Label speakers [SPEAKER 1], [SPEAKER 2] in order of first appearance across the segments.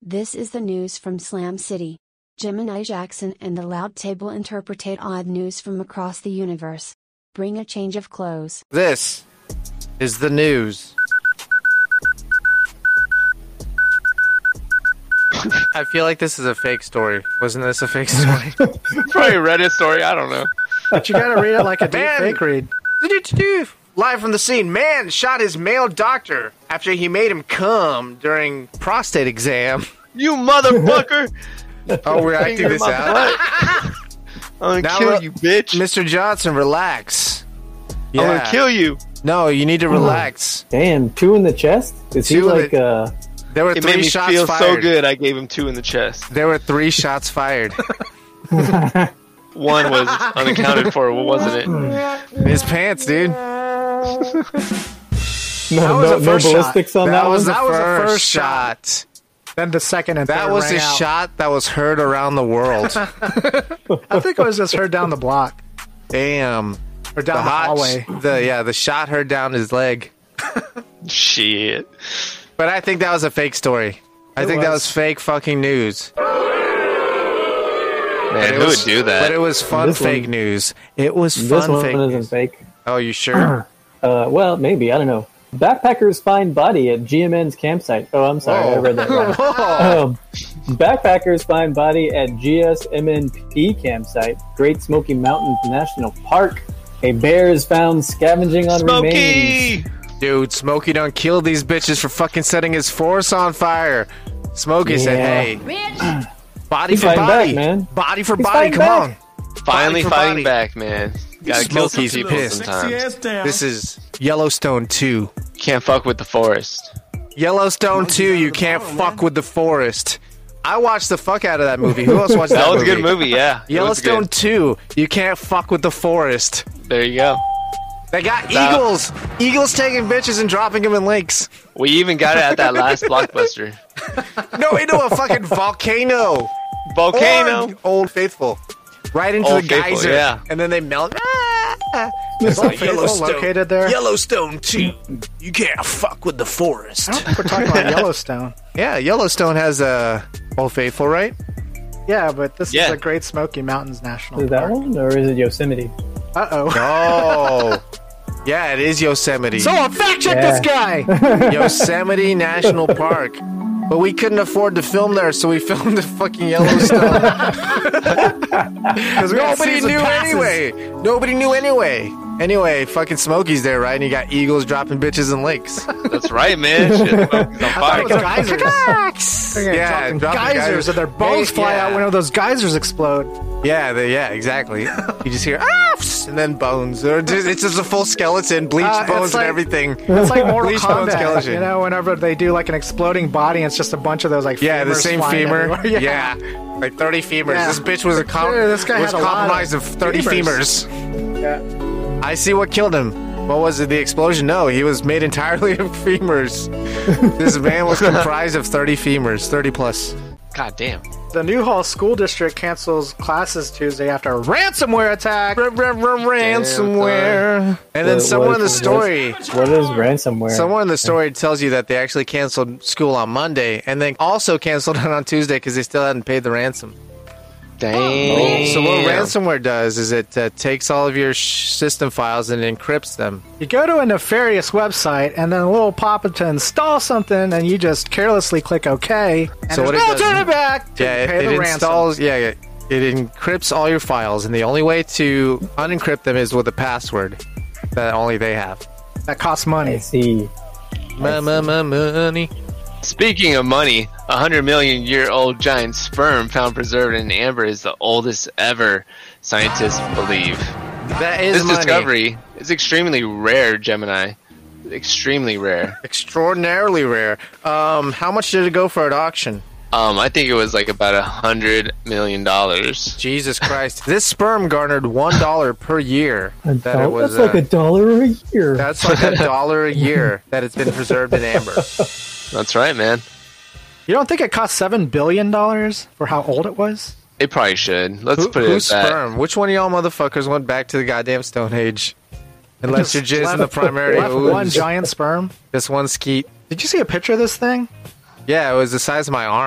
[SPEAKER 1] This is the news from Slam City. Gemini Jackson and the Loud Table interpretate odd news from across the universe. Bring a change of clothes.
[SPEAKER 2] This is the news. I feel like this is a fake story. Wasn't this a fake story?
[SPEAKER 3] Probably a Reddit story. I don't know.
[SPEAKER 4] But you gotta read it like a deep fake read.
[SPEAKER 2] Live from the scene. Man shot his male doctor after he made him come during prostate exam.
[SPEAKER 3] You motherfucker!
[SPEAKER 2] Oh, we're acting this out?
[SPEAKER 3] I'm gonna kill you, bitch.
[SPEAKER 2] Mr. Johnson, relax. Yeah.
[SPEAKER 3] I'm gonna kill you.
[SPEAKER 2] No, you need to relax.
[SPEAKER 5] Damn, 2 in the chest? Is he like,
[SPEAKER 2] There were
[SPEAKER 3] It
[SPEAKER 2] 3
[SPEAKER 3] made me
[SPEAKER 2] shots
[SPEAKER 3] feel
[SPEAKER 2] fired.
[SPEAKER 3] so good. I gave him 2 in the chest.
[SPEAKER 2] There were 3 shots fired.
[SPEAKER 3] One was unaccounted for, wasn't it?
[SPEAKER 2] His pants, dude.
[SPEAKER 5] no ballistics on that one?
[SPEAKER 2] That was the first shot.
[SPEAKER 4] Then the second and third
[SPEAKER 2] That was
[SPEAKER 4] rang
[SPEAKER 2] a
[SPEAKER 4] out.
[SPEAKER 2] shot that was heard around the world.
[SPEAKER 4] I think it was just heard down the block.
[SPEAKER 2] Damn.
[SPEAKER 4] Or down the hallway.
[SPEAKER 2] The shot heard down his leg.
[SPEAKER 3] Shit.
[SPEAKER 2] But I think that was a fake story. I think that was fake fucking news.
[SPEAKER 3] Man, who would do that?
[SPEAKER 2] But it was fun
[SPEAKER 5] This
[SPEAKER 2] fake
[SPEAKER 5] one-
[SPEAKER 2] news. It was
[SPEAKER 5] This
[SPEAKER 2] fun
[SPEAKER 5] one
[SPEAKER 2] fake
[SPEAKER 5] isn't
[SPEAKER 2] news.
[SPEAKER 5] fake.
[SPEAKER 2] Oh, you sure?
[SPEAKER 5] Well, maybe. I don't know. Backpackers find body at GMN's campsite. Oh, I'm sorry. I read that wrong. Backpackers find body at GSMNP campsite, Great Smoky Mountains National Park. A bear is found scavenging on remains.
[SPEAKER 3] Smokey!
[SPEAKER 2] Dude, Smokey done killed these bitches for fucking setting his forest on fire. Smokey said, hey, body
[SPEAKER 5] He's
[SPEAKER 2] for
[SPEAKER 5] fighting
[SPEAKER 2] body.
[SPEAKER 5] back, man.
[SPEAKER 2] Body for
[SPEAKER 5] He's
[SPEAKER 2] body,
[SPEAKER 5] fighting
[SPEAKER 2] come
[SPEAKER 5] back.
[SPEAKER 2] on.
[SPEAKER 3] Finally
[SPEAKER 2] Body for
[SPEAKER 3] fighting
[SPEAKER 2] body.
[SPEAKER 3] back, man. Gotta kill some
[SPEAKER 2] Smokey's
[SPEAKER 3] people
[SPEAKER 2] pissed.
[SPEAKER 3] sometimes.
[SPEAKER 2] This is Yellowstone 2.
[SPEAKER 3] Can't fuck with the forest.
[SPEAKER 2] Yellowstone 2, you can't fuck with the forest. I watched the fuck out of that movie. Who else watched that
[SPEAKER 3] That was a
[SPEAKER 2] movie?
[SPEAKER 3] good movie, yeah. It was
[SPEAKER 2] Yellowstone
[SPEAKER 3] good.
[SPEAKER 2] 2, you can't fuck with the forest.
[SPEAKER 3] There you go.
[SPEAKER 2] They got
[SPEAKER 3] That-
[SPEAKER 2] eagles. Eagles taking bitches and dropping them in lakes.
[SPEAKER 3] We even got it at that last blockbuster.
[SPEAKER 2] No, into a fucking volcano.
[SPEAKER 3] Volcano.
[SPEAKER 2] Or Old Faithful. Right into
[SPEAKER 3] Old
[SPEAKER 2] the
[SPEAKER 3] Faithful,
[SPEAKER 2] geyser.
[SPEAKER 3] yeah.
[SPEAKER 2] And then they melt.
[SPEAKER 4] Is Old Faithful located there?
[SPEAKER 2] Yellowstone 2. You can't fuck with the forest.
[SPEAKER 4] I don't think we're talking about Yellowstone.
[SPEAKER 2] Yeah, Yellowstone has Old Faithful, right?
[SPEAKER 4] Yeah, but this
[SPEAKER 3] Yeah.
[SPEAKER 4] is the Great Smoky Mountains National
[SPEAKER 5] Is that
[SPEAKER 4] Park.
[SPEAKER 5] one, or is it Yosemite?
[SPEAKER 4] Uh-oh.
[SPEAKER 2] Oh. Yeah, it is Yosemite.
[SPEAKER 4] Someone fact check this guy!
[SPEAKER 2] Yosemite National Park. But we couldn't afford to film there, so we filmed in fucking Yellowstone. Because nobody knew anyway. Nobody knew anyway. Anyway, fucking Smokey's there, right? And you got eagles dropping bitches in lakes.
[SPEAKER 3] That's right, man. Shit, Smokey's on
[SPEAKER 4] I thought
[SPEAKER 3] fire.
[SPEAKER 4] it was geysers.
[SPEAKER 2] Yeah,
[SPEAKER 4] dropping
[SPEAKER 2] dropping
[SPEAKER 4] geysers, and their bones
[SPEAKER 2] Hey,
[SPEAKER 4] fly
[SPEAKER 2] yeah.
[SPEAKER 4] out when those geysers explode.
[SPEAKER 2] Yeah, exactly. You just hear, and then bones. Or it's just a full skeleton, bleached
[SPEAKER 4] It's
[SPEAKER 2] bones
[SPEAKER 4] like-
[SPEAKER 2] and everything.
[SPEAKER 4] It's like Mortal
[SPEAKER 2] Bleached bone
[SPEAKER 4] Kombat,
[SPEAKER 2] skeleton.
[SPEAKER 4] you know, whenever they do like an exploding body, and it's just a bunch of those like
[SPEAKER 2] Yeah, the
[SPEAKER 4] femurs
[SPEAKER 2] same
[SPEAKER 4] flying
[SPEAKER 2] femur.
[SPEAKER 4] everywhere.
[SPEAKER 2] Yeah. Like 30 femurs.
[SPEAKER 4] Yeah.
[SPEAKER 2] This bitch was
[SPEAKER 4] Sure, this guy
[SPEAKER 2] was
[SPEAKER 4] had a lot
[SPEAKER 2] compromised
[SPEAKER 4] of
[SPEAKER 2] of 30
[SPEAKER 4] femurs.
[SPEAKER 2] femurs.
[SPEAKER 4] Yeah.
[SPEAKER 2] I see what killed him. What was it? The explosion? No, he was made entirely of femurs. This man was comprised of 30 femurs, 30 plus.
[SPEAKER 3] God damn.
[SPEAKER 4] The Newhall School District cancels classes Tuesday after a ransomware attack.
[SPEAKER 2] Ransomware. And then somewhere in the story,
[SPEAKER 5] What is ransomware?
[SPEAKER 2] somewhere in the story tells you that they actually canceled school on Monday, and then also canceled it on Tuesday because they still hadn't paid the ransom.
[SPEAKER 3] Damn.
[SPEAKER 2] So what ransomware does is it takes all of your system files and encrypts them.
[SPEAKER 4] You go to a nefarious website, and then a little pop-up to install something, and you just carelessly click OK. And
[SPEAKER 2] So what
[SPEAKER 4] there's
[SPEAKER 2] it
[SPEAKER 4] no
[SPEAKER 2] does-
[SPEAKER 4] turning back to
[SPEAKER 2] Yeah,
[SPEAKER 4] pay
[SPEAKER 2] it
[SPEAKER 4] the ransom.
[SPEAKER 2] installs. Yeah, it encrypts all your files, and the only way to unencrypt them is with a password that only they have.
[SPEAKER 4] That costs
[SPEAKER 5] I
[SPEAKER 4] money.
[SPEAKER 5] see.
[SPEAKER 2] Money.
[SPEAKER 3] Speaking of money, 100 million year old giant sperm found preserved in amber is the oldest ever, scientists believe.
[SPEAKER 2] That is
[SPEAKER 3] This
[SPEAKER 2] money.
[SPEAKER 3] discovery is extremely rare, Gemini. Extremely rare.
[SPEAKER 2] Extraordinarily rare. How much did it go for at auction?
[SPEAKER 3] I think it was like about $100 million.
[SPEAKER 2] Jesus Christ! This sperm garnered $1 per year. That it was.
[SPEAKER 5] That's like $1 a year.
[SPEAKER 2] That's like $1 a year that it's been preserved in amber.
[SPEAKER 3] That's right, man.
[SPEAKER 4] You don't think it cost $7 billion for how old it was?
[SPEAKER 3] It probably should. Let's put it
[SPEAKER 2] Who's
[SPEAKER 3] at that.
[SPEAKER 2] sperm? Which one of y'all motherfuckers went back to the goddamn Stone Age? Unless you're jizz in the primary
[SPEAKER 4] left
[SPEAKER 2] ooze.
[SPEAKER 4] one giant sperm.
[SPEAKER 2] Just one skeet.
[SPEAKER 4] Did you see a picture of this thing?
[SPEAKER 2] Yeah, it was the size of my arm.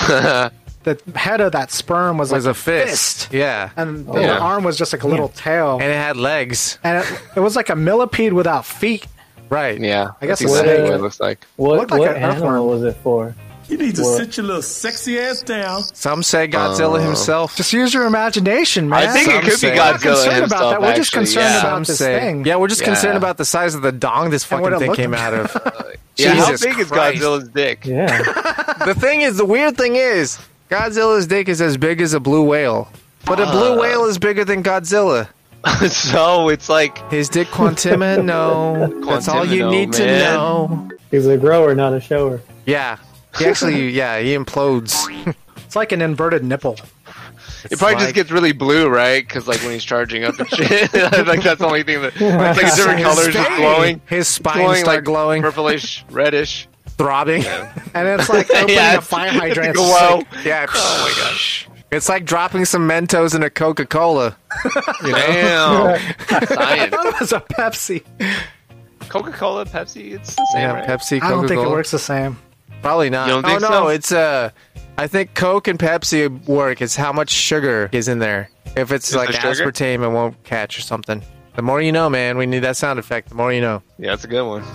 [SPEAKER 4] the head of that sperm was like
[SPEAKER 2] a fist. Yeah.
[SPEAKER 4] And the arm was just like a little tail.
[SPEAKER 2] And it had legs.
[SPEAKER 4] And it was like a millipede without feet.
[SPEAKER 2] Right.
[SPEAKER 3] Yeah.
[SPEAKER 4] I guess
[SPEAKER 3] that's
[SPEAKER 4] it's
[SPEAKER 3] exactly
[SPEAKER 4] snake.
[SPEAKER 3] what it looks like.
[SPEAKER 5] What
[SPEAKER 4] like an
[SPEAKER 5] animal
[SPEAKER 4] earthworm.
[SPEAKER 5] was it for?
[SPEAKER 6] You need to sit your little sexy ass down.
[SPEAKER 2] Some say Godzilla himself.
[SPEAKER 4] Just use your imagination, man.
[SPEAKER 3] I think it
[SPEAKER 2] Some
[SPEAKER 3] could be
[SPEAKER 2] say-
[SPEAKER 4] We're not
[SPEAKER 3] Godzilla
[SPEAKER 4] concerned
[SPEAKER 3] himself.
[SPEAKER 4] about that. We're just
[SPEAKER 3] actually,
[SPEAKER 4] concerned
[SPEAKER 3] yeah.
[SPEAKER 4] about
[SPEAKER 2] Some
[SPEAKER 4] this
[SPEAKER 2] say-
[SPEAKER 4] thing.
[SPEAKER 2] Yeah, we're just
[SPEAKER 3] Yeah.
[SPEAKER 2] concerned about the size of the dong this
[SPEAKER 4] And what
[SPEAKER 2] fucking
[SPEAKER 4] it
[SPEAKER 2] thing
[SPEAKER 4] looked
[SPEAKER 2] came
[SPEAKER 4] like.
[SPEAKER 2] out of.
[SPEAKER 3] Yeah, how
[SPEAKER 2] Jesus
[SPEAKER 3] big is
[SPEAKER 2] Christ.
[SPEAKER 3] Godzilla's dick?
[SPEAKER 5] Yeah.
[SPEAKER 2] The thing is, the weird thing is, Godzilla's dick is as big as a blue whale. But a blue whale is bigger than Godzilla.
[SPEAKER 3] So it's like
[SPEAKER 2] His dick quantimino. That's all you
[SPEAKER 3] Quantimino,
[SPEAKER 2] need to
[SPEAKER 3] man.
[SPEAKER 2] know.
[SPEAKER 5] He's a grower, not a shower.
[SPEAKER 2] Yeah. He actually, he implodes.
[SPEAKER 4] It's like an inverted nipple.
[SPEAKER 3] it probably
[SPEAKER 2] like-
[SPEAKER 3] just gets really blue, right? Because like when he's charging up and shit, like that's the only thing that it's like a different color is just glowing.
[SPEAKER 2] His spine
[SPEAKER 3] Glowing
[SPEAKER 2] start
[SPEAKER 3] like
[SPEAKER 2] glowing,
[SPEAKER 3] purplish, reddish.
[SPEAKER 2] throbbing.
[SPEAKER 4] And it's like opening
[SPEAKER 3] Yeah,
[SPEAKER 4] a fire hydrant.
[SPEAKER 3] it's
[SPEAKER 4] It's
[SPEAKER 3] glow.
[SPEAKER 4] like-
[SPEAKER 2] Yeah. Oh my gosh. It's like dropping some Mentos in a Coca-Cola.
[SPEAKER 3] Damn.
[SPEAKER 4] I
[SPEAKER 3] Science.
[SPEAKER 4] thought it was a Pepsi.
[SPEAKER 3] Coca-Cola, Pepsi, it's the same,
[SPEAKER 2] Yeah,
[SPEAKER 3] right?
[SPEAKER 2] Pepsi,
[SPEAKER 4] I
[SPEAKER 2] Coca-Cola.
[SPEAKER 4] don't think it works the same.
[SPEAKER 2] Probably not.
[SPEAKER 3] You don't think
[SPEAKER 2] no,
[SPEAKER 3] so?
[SPEAKER 2] it's I think Coke and Pepsi work. It's how much sugar is in there. If it's
[SPEAKER 3] Is
[SPEAKER 2] like
[SPEAKER 3] there sugar?
[SPEAKER 2] aspartame, it won't catch or something. The more you know, man. We need that sound effect. The more you know.
[SPEAKER 3] Yeah, that's a good one.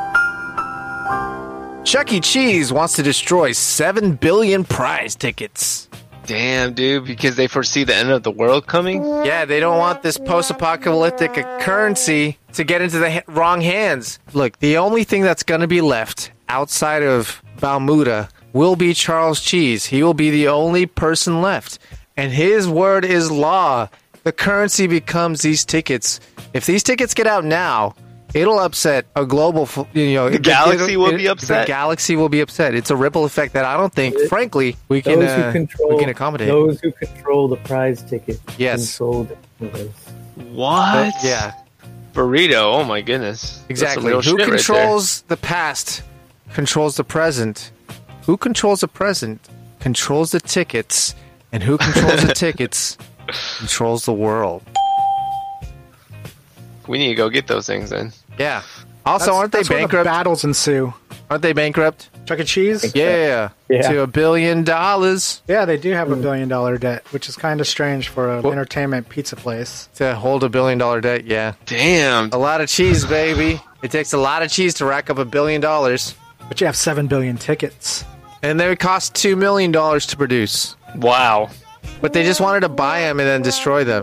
[SPEAKER 2] Chuck E. Cheese wants to destroy 7 billion prize tickets.
[SPEAKER 3] Damn, dude, because they foresee the end of the world coming?
[SPEAKER 2] Yeah, they don't want this post-apocalyptic currency to get into the wrong hands. Look, the only thing that's going to be left outside of Balmuda will be Charles Cheese. He will be the only person left. And his word is law. The currency becomes these tickets. If these tickets get out now, it'll upset a global,
[SPEAKER 3] The galaxy will be upset?
[SPEAKER 2] The galaxy will be upset. It's a ripple effect that I don't think, frankly, we can
[SPEAKER 5] Those who control
[SPEAKER 2] we can accommodate.
[SPEAKER 5] those who control the prize ticket.
[SPEAKER 2] Yes.
[SPEAKER 5] Control the universe.
[SPEAKER 3] What?
[SPEAKER 2] Yeah,
[SPEAKER 3] Burrito, oh my goodness. That's
[SPEAKER 2] exactly.
[SPEAKER 3] some real
[SPEAKER 2] Who
[SPEAKER 3] shit right
[SPEAKER 2] controls the past controls the present. Who controls the present controls the tickets. And who controls the tickets controls the world.
[SPEAKER 3] there. We need to go get those things then.
[SPEAKER 2] Yeah. Also, aren't they
[SPEAKER 4] That's where the
[SPEAKER 2] bankrupt?
[SPEAKER 4] battles ensue.
[SPEAKER 2] Aren't they bankrupt?
[SPEAKER 4] Chuck E. Cheese?
[SPEAKER 2] Yeah.
[SPEAKER 5] Yeah.
[SPEAKER 2] To $1 billion.
[SPEAKER 4] Yeah, they do have $1 billion debt, which is kind of strange for an entertainment pizza place.
[SPEAKER 2] To hold $1 billion debt, yeah.
[SPEAKER 3] Damn.
[SPEAKER 2] A lot of cheese, baby. It takes a lot of cheese to rack up $1 billion.
[SPEAKER 4] But you have 7 billion tickets.
[SPEAKER 2] And they would cost $2 million to produce.
[SPEAKER 3] Wow.
[SPEAKER 2] But they just wanted to buy them and then destroy them.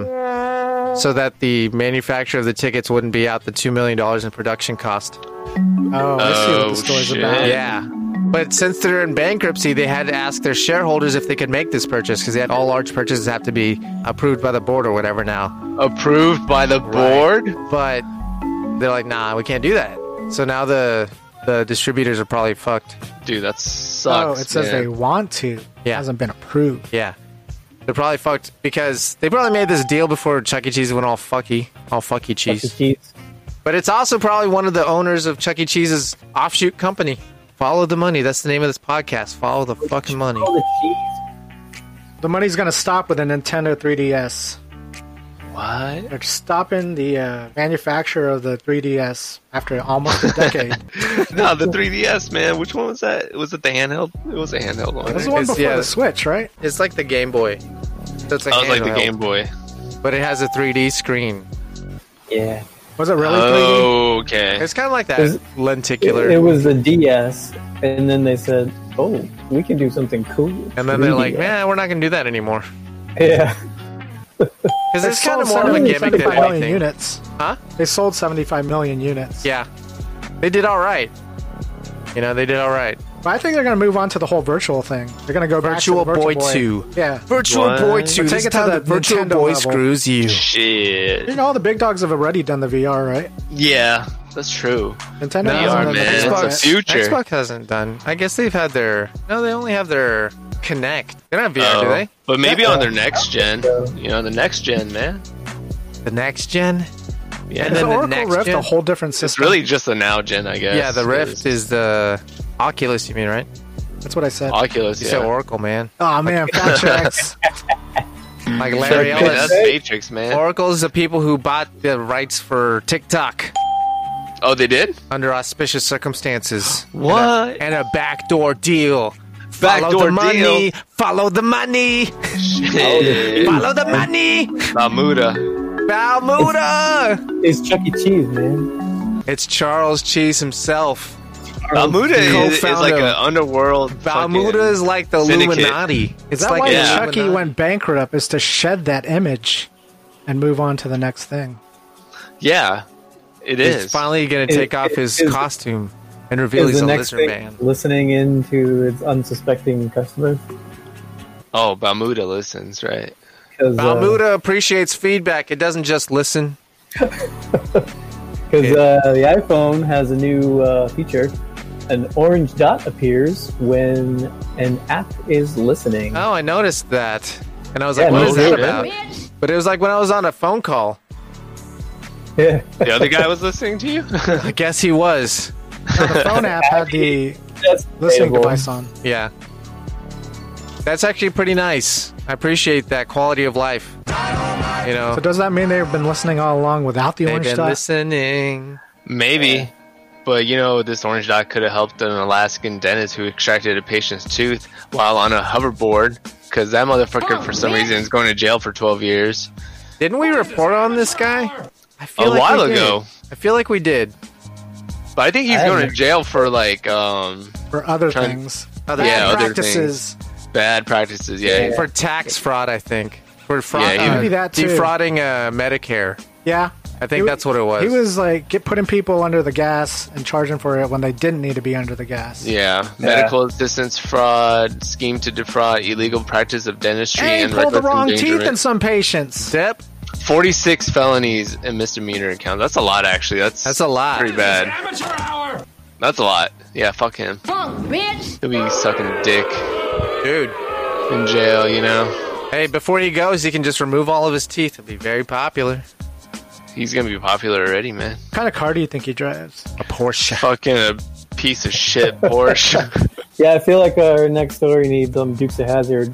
[SPEAKER 2] So that the manufacturer of the tickets wouldn't be out the $2 million in production cost.
[SPEAKER 4] Oh, I see what the story's
[SPEAKER 3] shit.
[SPEAKER 4] about.
[SPEAKER 2] Yeah. But since they're in bankruptcy, they had to ask their shareholders if they could make this purchase because all large purchases have to be approved by the board or whatever now.
[SPEAKER 3] Approved by the board?
[SPEAKER 2] But they're like, nah, we can't do that. So now the distributors are probably fucked.
[SPEAKER 3] Dude, that sucks.
[SPEAKER 4] Oh, it says
[SPEAKER 3] man.
[SPEAKER 4] they want to. It
[SPEAKER 2] Yeah.
[SPEAKER 4] hasn't been approved.
[SPEAKER 2] Yeah. They're probably fucked because they probably made this deal before Chuck E. Cheese went all fucky
[SPEAKER 5] Chuck E.
[SPEAKER 2] cheese.
[SPEAKER 5] Cheese.
[SPEAKER 2] But it's also probably one of the owners of Chuck E. Cheese's offshoot company. Follow the money. That's the name of this podcast. Follow the fucking money.
[SPEAKER 5] Oh, the cheese.
[SPEAKER 4] The money's going to stop with a Nintendo 3DS.
[SPEAKER 3] What?
[SPEAKER 4] They're stopping the manufacture of the 3DS after almost a decade.
[SPEAKER 3] No, the 3DS, man. Which one was that? Was it the handheld? It was a handheld one.
[SPEAKER 4] It was the
[SPEAKER 3] right?
[SPEAKER 4] one before
[SPEAKER 2] yeah.
[SPEAKER 4] the Switch, right?
[SPEAKER 2] It's like the Game Boy. So it's
[SPEAKER 3] I was like the
[SPEAKER 2] handheld,
[SPEAKER 3] Game Boy.
[SPEAKER 2] But it has a 3D screen.
[SPEAKER 5] Yeah.
[SPEAKER 4] Was it really 3D?
[SPEAKER 3] Okay.
[SPEAKER 2] It's kind of like that
[SPEAKER 5] Is-
[SPEAKER 2] lenticular.
[SPEAKER 5] It was the DS, and then they said, "Oh, we can do something cool."
[SPEAKER 2] and then they're like,
[SPEAKER 5] 3DS.
[SPEAKER 2] man, we're not going to do that anymore.
[SPEAKER 5] Yeah.
[SPEAKER 2] Because
[SPEAKER 4] They
[SPEAKER 2] it's kind of
[SPEAKER 4] sold
[SPEAKER 2] more of a gimmick
[SPEAKER 4] 75
[SPEAKER 2] than
[SPEAKER 4] million
[SPEAKER 2] anything.
[SPEAKER 4] units.
[SPEAKER 2] Huh?
[SPEAKER 4] They sold 75 million units.
[SPEAKER 2] Yeah. They did all right. You know, they did all right.
[SPEAKER 4] But I think they're going to move on to the whole virtual thing. They're going to go
[SPEAKER 2] Virtual
[SPEAKER 4] back to the
[SPEAKER 2] Boy 2.
[SPEAKER 4] Yeah.
[SPEAKER 2] Virtual
[SPEAKER 3] What?
[SPEAKER 2] Boy
[SPEAKER 3] But
[SPEAKER 2] 2.
[SPEAKER 4] take
[SPEAKER 2] This
[SPEAKER 4] it to
[SPEAKER 2] time
[SPEAKER 4] the
[SPEAKER 2] the Virtual
[SPEAKER 4] Nintendo
[SPEAKER 2] Boy
[SPEAKER 4] level.
[SPEAKER 2] screws you.
[SPEAKER 3] Shit.
[SPEAKER 4] You know, all the big dogs have already done the VR, right?
[SPEAKER 3] Yeah, that's true.
[SPEAKER 4] Nintendo
[SPEAKER 2] No,
[SPEAKER 4] hasn't done the
[SPEAKER 3] man.
[SPEAKER 4] VR
[SPEAKER 3] It's
[SPEAKER 4] yet.
[SPEAKER 3] the future.
[SPEAKER 2] Xbox hasn't done. I guess they've had their. No, they only have their Kinect. They don't have VR, do they?
[SPEAKER 3] But maybe on their next gen. You know, the next gen, man.
[SPEAKER 2] The next gen?
[SPEAKER 3] Yeah.
[SPEAKER 2] And
[SPEAKER 4] Is
[SPEAKER 2] then
[SPEAKER 4] the
[SPEAKER 2] the
[SPEAKER 4] Oracle
[SPEAKER 2] next
[SPEAKER 4] Rift
[SPEAKER 2] gen?
[SPEAKER 4] a whole different
[SPEAKER 3] It's
[SPEAKER 4] system?
[SPEAKER 3] really just the now gen, I guess.
[SPEAKER 2] Yeah, the Rift is the Oculus, you mean, right?
[SPEAKER 4] That's what I said.
[SPEAKER 3] Oculus,
[SPEAKER 2] You
[SPEAKER 3] yeah.
[SPEAKER 2] said Oracle, man.
[SPEAKER 4] Oh man, fat checks.
[SPEAKER 2] Like Larry
[SPEAKER 3] Hey,
[SPEAKER 2] Ellis.
[SPEAKER 3] that's Matrix, man.
[SPEAKER 2] Oracle is the people who bought the rights for TikTok
[SPEAKER 3] Oh, they did?
[SPEAKER 2] under auspicious circumstances.
[SPEAKER 3] What?
[SPEAKER 2] And a backdoor deal Follow the money. Follow the money.
[SPEAKER 3] Shit.
[SPEAKER 2] Follow the money.
[SPEAKER 3] Balmuda.
[SPEAKER 2] Balmuda.
[SPEAKER 5] It's Chuck E. Cheese, man.
[SPEAKER 2] It's Charles Cheese himself.
[SPEAKER 3] Balmuda is like
[SPEAKER 2] co-founder.
[SPEAKER 3] an underworld.
[SPEAKER 2] Balmuda is like the
[SPEAKER 3] syndicate.
[SPEAKER 2] Illuminati. It's
[SPEAKER 4] Is that
[SPEAKER 2] like
[SPEAKER 4] why
[SPEAKER 2] the
[SPEAKER 4] Chucky
[SPEAKER 2] Illuminati.
[SPEAKER 4] went bankrupt? Is to shed that image and move on to the next thing?
[SPEAKER 3] Yeah, it
[SPEAKER 2] He's
[SPEAKER 3] is.
[SPEAKER 2] finally going to take off his
[SPEAKER 5] is-
[SPEAKER 2] costume and reveal
[SPEAKER 5] Is
[SPEAKER 2] he's
[SPEAKER 5] the
[SPEAKER 2] a
[SPEAKER 5] next
[SPEAKER 2] lizard
[SPEAKER 5] thing
[SPEAKER 2] man.
[SPEAKER 5] listening into its unsuspecting customers?
[SPEAKER 3] Oh, Balmuda listens, right?
[SPEAKER 2] Balmuda appreciates feedback. It doesn't just listen.
[SPEAKER 5] Because the iPhone has a new feature. An orange dot appears when an app is listening.
[SPEAKER 2] Oh, I noticed that. And I was
[SPEAKER 5] Yeah,
[SPEAKER 2] like, what
[SPEAKER 5] me
[SPEAKER 2] is that
[SPEAKER 5] too.
[SPEAKER 2] about? But it was like when I was on a phone call.
[SPEAKER 5] Yeah.
[SPEAKER 3] The other guy was listening to you?
[SPEAKER 2] I guess he was.
[SPEAKER 4] The phone app had the
[SPEAKER 5] That's
[SPEAKER 4] listening
[SPEAKER 5] debatable.
[SPEAKER 4] device on.
[SPEAKER 2] Yeah. That's actually pretty nice. I appreciate that quality of life. You know,
[SPEAKER 4] So does that mean they've been listening all along without the
[SPEAKER 2] they've
[SPEAKER 4] orange
[SPEAKER 2] been
[SPEAKER 4] dot?
[SPEAKER 2] listening.
[SPEAKER 3] Maybe. But you know, this orange dot could have helped an Alaskan dentist who extracted a patient's tooth while on a hoverboard. Because that motherfucker, for some reason, is going to jail for 12 years.
[SPEAKER 2] Didn't we report on this guy? I
[SPEAKER 3] A
[SPEAKER 2] feel like
[SPEAKER 3] while
[SPEAKER 2] we did.
[SPEAKER 3] ago.
[SPEAKER 2] I feel like we did.
[SPEAKER 3] But I think he's
[SPEAKER 5] I
[SPEAKER 3] going to
[SPEAKER 5] haven't-
[SPEAKER 3] jail for, like,
[SPEAKER 4] For other
[SPEAKER 3] Trying-
[SPEAKER 4] things.
[SPEAKER 2] Other
[SPEAKER 3] Yeah, other
[SPEAKER 4] practices.
[SPEAKER 3] bad practices. Yeah.
[SPEAKER 2] For tax fraud, I think. For fraud,
[SPEAKER 3] Yeah, he-
[SPEAKER 4] Maybe that too.
[SPEAKER 2] defrauding Medicare.
[SPEAKER 4] Yeah.
[SPEAKER 2] I think that's what it was.
[SPEAKER 4] He was like putting people under the gas and charging for it when they didn't need to be under the gas.
[SPEAKER 3] Yeah. Medical assistance fraud, scheme to defraud, illegal practice of dentistry,
[SPEAKER 4] Hey,
[SPEAKER 3] and
[SPEAKER 4] pulled the
[SPEAKER 3] reckless
[SPEAKER 4] wrong teeth in
[SPEAKER 3] endangerment.
[SPEAKER 4] some patients.
[SPEAKER 2] Step.
[SPEAKER 3] 46 felonies and misdemeanor counts. That's a lot, actually. That's
[SPEAKER 2] a lot.
[SPEAKER 3] Pretty bad.
[SPEAKER 6] Amateur hour.
[SPEAKER 3] That's a lot. Yeah, fuck him. He'll be sucking dick
[SPEAKER 2] Dude.
[SPEAKER 3] in jail, you know?
[SPEAKER 2] Hey, before he goes, he can just remove all of his teeth. He'll be very popular.
[SPEAKER 3] He's gonna be popular already, man.
[SPEAKER 4] What kind of car do you think he drives?
[SPEAKER 2] A Porsche.
[SPEAKER 3] Fucking a piece of shit Porsche.
[SPEAKER 5] Yeah, I feel like our next story needs Dukes of Hazzard.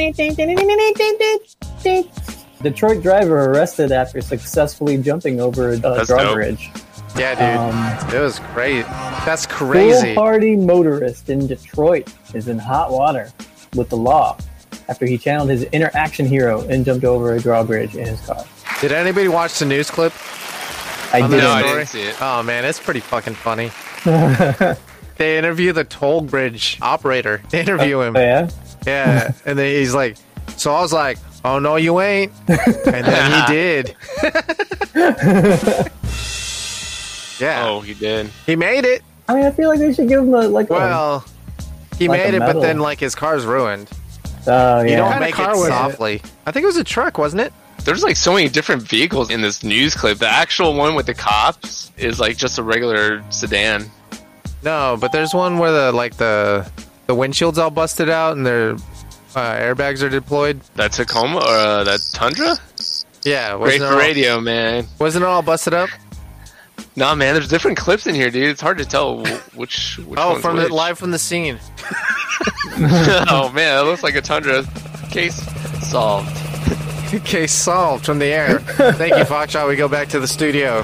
[SPEAKER 5] Detroit driver arrested after successfully jumping over a
[SPEAKER 3] That's dope.
[SPEAKER 5] drawbridge.
[SPEAKER 2] Yeah, dude. It was great. That's crazy.
[SPEAKER 5] Foolhardy motorist in Detroit is in hot water with the law after he channeled his inner action hero and jumped over a drawbridge in his car.
[SPEAKER 2] Did anybody watch the news clip?
[SPEAKER 5] I
[SPEAKER 2] on
[SPEAKER 5] did.
[SPEAKER 2] that
[SPEAKER 3] No, I
[SPEAKER 2] story?
[SPEAKER 3] didn't see it.
[SPEAKER 2] Oh, man, it's pretty fucking funny. They interview the toll bridge operator. They interview him.
[SPEAKER 5] Yeah.
[SPEAKER 2] Yeah, and then he's like, so I was like, oh, no, you ain't. And then he did. Yeah,
[SPEAKER 3] Oh, he did.
[SPEAKER 2] he made it.
[SPEAKER 5] I mean, I feel like they should give him a
[SPEAKER 2] Well, he
[SPEAKER 5] Like a
[SPEAKER 2] made it, but
[SPEAKER 5] medal.
[SPEAKER 2] then, like, his car's ruined. You
[SPEAKER 5] yeah.
[SPEAKER 2] don't
[SPEAKER 4] What kind
[SPEAKER 2] make
[SPEAKER 4] of car
[SPEAKER 2] it
[SPEAKER 4] was it?
[SPEAKER 2] softly. I think it was a truck, wasn't it?
[SPEAKER 3] There's like so many different vehicles in this news clip. The actual one with the cops is like just a regular sedan.
[SPEAKER 2] No, but there's one where the windshield's all busted out and their airbags are deployed.
[SPEAKER 3] That Tacoma or that Tundra?
[SPEAKER 2] Yeah,
[SPEAKER 3] Great
[SPEAKER 2] wasn't,
[SPEAKER 3] for
[SPEAKER 2] it
[SPEAKER 3] radio, man.
[SPEAKER 2] wasn't it all busted up?
[SPEAKER 3] Nah, man, there's different clips in here, dude. It's hard to tell which
[SPEAKER 2] Oh,
[SPEAKER 3] one's
[SPEAKER 2] from
[SPEAKER 3] which.
[SPEAKER 2] the live from the scene.
[SPEAKER 3] Oh man, that looks like a Tundra. Case solved.
[SPEAKER 2] Case solved from the air. Thank you, Foxtrot. We go back to the studio.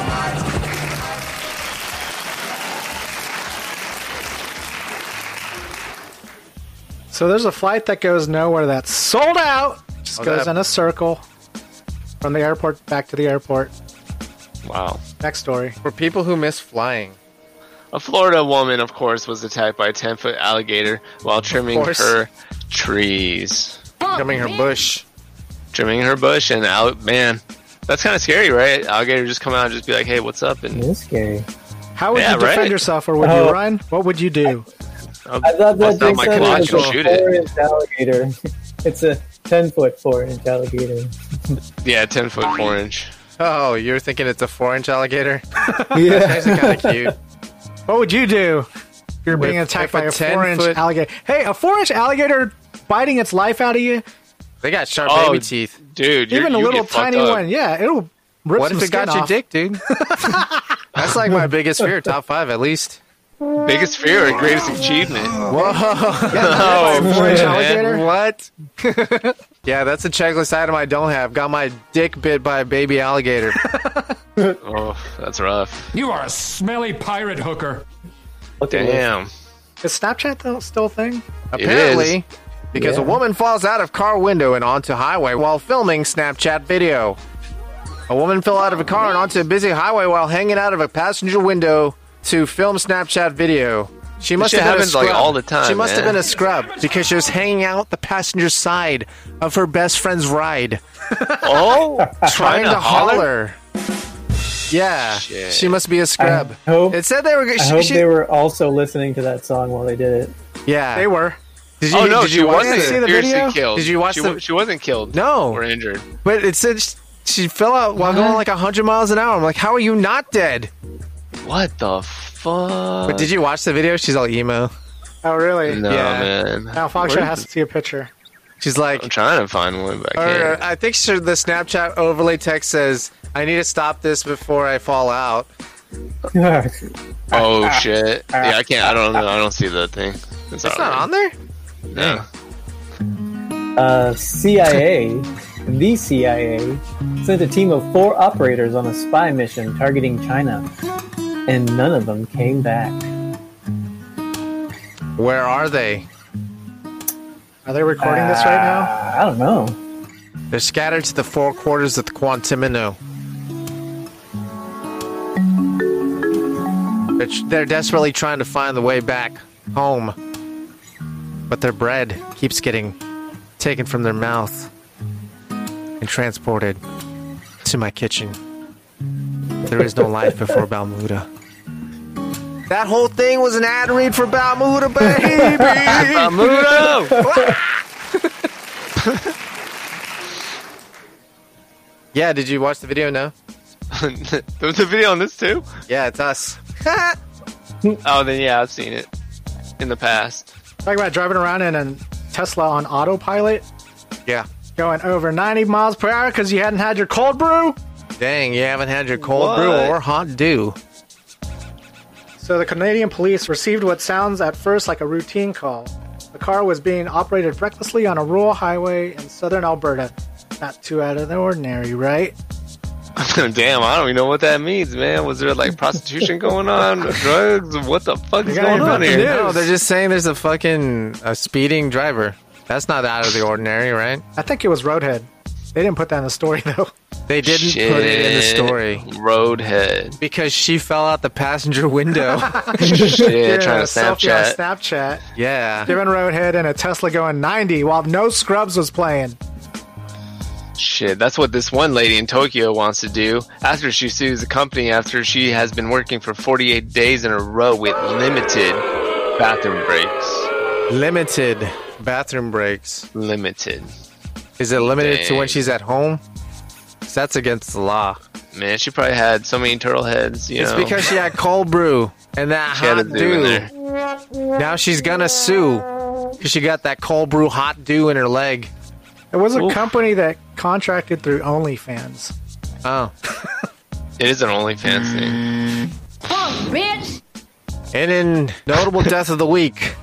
[SPEAKER 4] So there's a flight that goes nowhere that's sold out. Just
[SPEAKER 2] Oh,
[SPEAKER 4] goes
[SPEAKER 2] that-
[SPEAKER 4] in a circle from the airport back to the airport.
[SPEAKER 3] Wow.
[SPEAKER 4] Next story.
[SPEAKER 2] For people who miss flying.
[SPEAKER 3] A Florida woman, of course, was attacked by a 10-foot alligator while trimming
[SPEAKER 2] course.
[SPEAKER 3] her trees.
[SPEAKER 2] Coming her bush.
[SPEAKER 3] Trimming her bush, and man, that's kind of scary, right? Alligator just come out and just be like, "Hey, what's up?" And
[SPEAKER 5] It's scary.
[SPEAKER 4] How would
[SPEAKER 3] Yeah,
[SPEAKER 4] you defend
[SPEAKER 3] right?
[SPEAKER 4] yourself, or would you
[SPEAKER 5] Oh.
[SPEAKER 4] run? What would you do?
[SPEAKER 3] I'll
[SPEAKER 5] I thought that
[SPEAKER 3] bust out
[SPEAKER 5] thing
[SPEAKER 3] my
[SPEAKER 5] said
[SPEAKER 3] clutch
[SPEAKER 5] it was
[SPEAKER 3] and
[SPEAKER 5] a
[SPEAKER 3] shoot it.
[SPEAKER 5] 4-inch alligator. It's a 10-foot 4-inch alligator.
[SPEAKER 3] Yeah, 10-foot 4-inch.
[SPEAKER 2] Oh, you're thinking it's a 4-inch alligator?
[SPEAKER 5] Yeah.
[SPEAKER 2] That's kind of cute.
[SPEAKER 4] What would you do? If you're being
[SPEAKER 2] If
[SPEAKER 4] attacked
[SPEAKER 2] a
[SPEAKER 4] by a 4-inch
[SPEAKER 2] 10-foot
[SPEAKER 4] alligator. Hey, a 4-inch alligator biting its life out of you?
[SPEAKER 2] They got sharp
[SPEAKER 3] Oh,
[SPEAKER 2] baby teeth.
[SPEAKER 3] Dude,
[SPEAKER 4] Even a
[SPEAKER 3] you
[SPEAKER 4] little
[SPEAKER 3] get fucked
[SPEAKER 4] tiny
[SPEAKER 3] up.
[SPEAKER 4] one. Yeah, it'll rip
[SPEAKER 2] What
[SPEAKER 4] some
[SPEAKER 2] if it
[SPEAKER 4] skin
[SPEAKER 2] got your
[SPEAKER 4] off.
[SPEAKER 2] dick, dude? That's like my biggest fear, top 5 at least.
[SPEAKER 3] Biggest fear or greatest achievement?
[SPEAKER 2] Whoa.
[SPEAKER 4] By a 4-inch
[SPEAKER 3] shit,
[SPEAKER 4] alligator?
[SPEAKER 3] man.
[SPEAKER 2] What? Yeah, that's a checklist item I don't have. Got my dick bit by a baby alligator.
[SPEAKER 3] Oh, that's rough.
[SPEAKER 6] You are a smelly pirate hooker.
[SPEAKER 5] Look at this.
[SPEAKER 3] Damn.
[SPEAKER 4] Is Snapchat still a thing?
[SPEAKER 2] Apparently, because a
[SPEAKER 5] Yeah.
[SPEAKER 2] woman falls out of car window and onto highway while filming Snapchat video. A woman fell out of a car and onto a busy highway while hanging out of a passenger window to film Snapchat video. She must
[SPEAKER 3] shit
[SPEAKER 2] have been a
[SPEAKER 3] happens, like,
[SPEAKER 2] scrub.
[SPEAKER 3] all the time,
[SPEAKER 2] She must have
[SPEAKER 3] man.
[SPEAKER 2] been a scrub because she was hanging out the passenger side of her best friend's ride,
[SPEAKER 3] Oh,
[SPEAKER 2] trying to holler. Yeah,
[SPEAKER 3] Shit.
[SPEAKER 2] she must be a scrub.
[SPEAKER 5] I hope-
[SPEAKER 2] It said they were.
[SPEAKER 5] I hope they were also listening to that song while they did it.
[SPEAKER 2] Yeah,
[SPEAKER 4] They were.
[SPEAKER 2] Did you,
[SPEAKER 3] Oh no,
[SPEAKER 2] did
[SPEAKER 3] she
[SPEAKER 2] you watch
[SPEAKER 3] wasn't
[SPEAKER 2] it?
[SPEAKER 4] see the
[SPEAKER 3] seriously
[SPEAKER 4] video?
[SPEAKER 3] killed.
[SPEAKER 2] Did you watch
[SPEAKER 3] she,
[SPEAKER 2] the-
[SPEAKER 3] She wasn't killed.
[SPEAKER 2] No.
[SPEAKER 3] or injured.
[SPEAKER 2] But it said she fell out while going like 100 miles an hour. I'm like, how are you not dead?
[SPEAKER 3] What the fuck?
[SPEAKER 2] But did you watch the video? She's all emo.
[SPEAKER 4] Oh, really?
[SPEAKER 3] No,
[SPEAKER 2] Yeah.
[SPEAKER 3] man.
[SPEAKER 4] Now Foxtrot
[SPEAKER 3] Where-
[SPEAKER 4] has to see a picture.
[SPEAKER 2] She's like,
[SPEAKER 3] I'm trying to find one, but I
[SPEAKER 2] or
[SPEAKER 3] can't.
[SPEAKER 2] I think the Snapchat overlay text says, I need to stop this before I fall out.
[SPEAKER 3] Oh shit! Yeah, I can't. I don't know. I don't see the thing.
[SPEAKER 2] It's not on there?
[SPEAKER 3] No.
[SPEAKER 5] CIA, the CIA, sent a team of 4 operators on a spy mission targeting China, and none of them came back.
[SPEAKER 2] Where are they?
[SPEAKER 4] Are they recording this right now?
[SPEAKER 5] I don't know.
[SPEAKER 2] They're scattered to the 4 quarters of the Quantimino. They're desperately trying to find the way back home. But their bread keeps getting taken from their mouth and transported to my kitchen. There is no life before Balmuda. That whole thing was an ad read for Balmuda, baby!
[SPEAKER 3] Balmuda!
[SPEAKER 2] Yeah, did you watch the video? No?
[SPEAKER 3] There was a video on this too.
[SPEAKER 2] Yeah, it's us.
[SPEAKER 3] Oh, then yeah, I've seen it in the past.
[SPEAKER 4] Talking about driving around in a Tesla on autopilot,
[SPEAKER 2] Yeah.
[SPEAKER 4] going over 90 miles per hour because you hadn't had your cold brew.
[SPEAKER 2] Dang, you haven't had your cold
[SPEAKER 3] What?
[SPEAKER 2] brew or hot dew.
[SPEAKER 4] So the Canadian police received what sounds at first like a routine call. The car was being operated recklessly on a rural highway in southern Alberta. Not too out of the ordinary, right?
[SPEAKER 3] Damn, I don't even know what that means, man. Was there like prostitution going on? Drugs? What the fuck is
[SPEAKER 4] gotta
[SPEAKER 3] going
[SPEAKER 4] look
[SPEAKER 3] on
[SPEAKER 4] at
[SPEAKER 3] here?
[SPEAKER 4] the
[SPEAKER 2] No, they're just saying there's a speeding driver. That's not out of the ordinary, right?
[SPEAKER 4] I think it was Roadhead. They didn't put that in the story, though.
[SPEAKER 2] They didn't put it in the story
[SPEAKER 3] Roadhead.
[SPEAKER 2] because she fell out the passenger window.
[SPEAKER 3] Shit, trying to
[SPEAKER 4] selfie on
[SPEAKER 3] Snapchat.
[SPEAKER 4] Snapchat.
[SPEAKER 2] Yeah.
[SPEAKER 4] Giving Roadhead in a Tesla going 90 while no Scrubs was playing.
[SPEAKER 3] Shit, that's what this one lady in Tokyo wants to do after she sues the company after she has been working for 48 days in a row with limited bathroom breaks.
[SPEAKER 2] Limited bathroom breaks.
[SPEAKER 3] Limited.
[SPEAKER 2] Is it limited to when
[SPEAKER 3] Dang.
[SPEAKER 2] she's at home? 'Cause that's against the law.
[SPEAKER 3] Man, she probably had so many turtle heads, you
[SPEAKER 2] It's
[SPEAKER 3] know.
[SPEAKER 2] because she had cold brew and that
[SPEAKER 3] She had a
[SPEAKER 2] hot
[SPEAKER 3] dew in
[SPEAKER 2] dew.
[SPEAKER 3] there.
[SPEAKER 2] Now she's gonna sue because she got that cold brew hot dew in her leg.
[SPEAKER 4] It was a
[SPEAKER 3] Oof.
[SPEAKER 4] company that contracted through OnlyFans.
[SPEAKER 2] Oh.
[SPEAKER 3] It is an OnlyFans thing.
[SPEAKER 2] And in notable death of the week,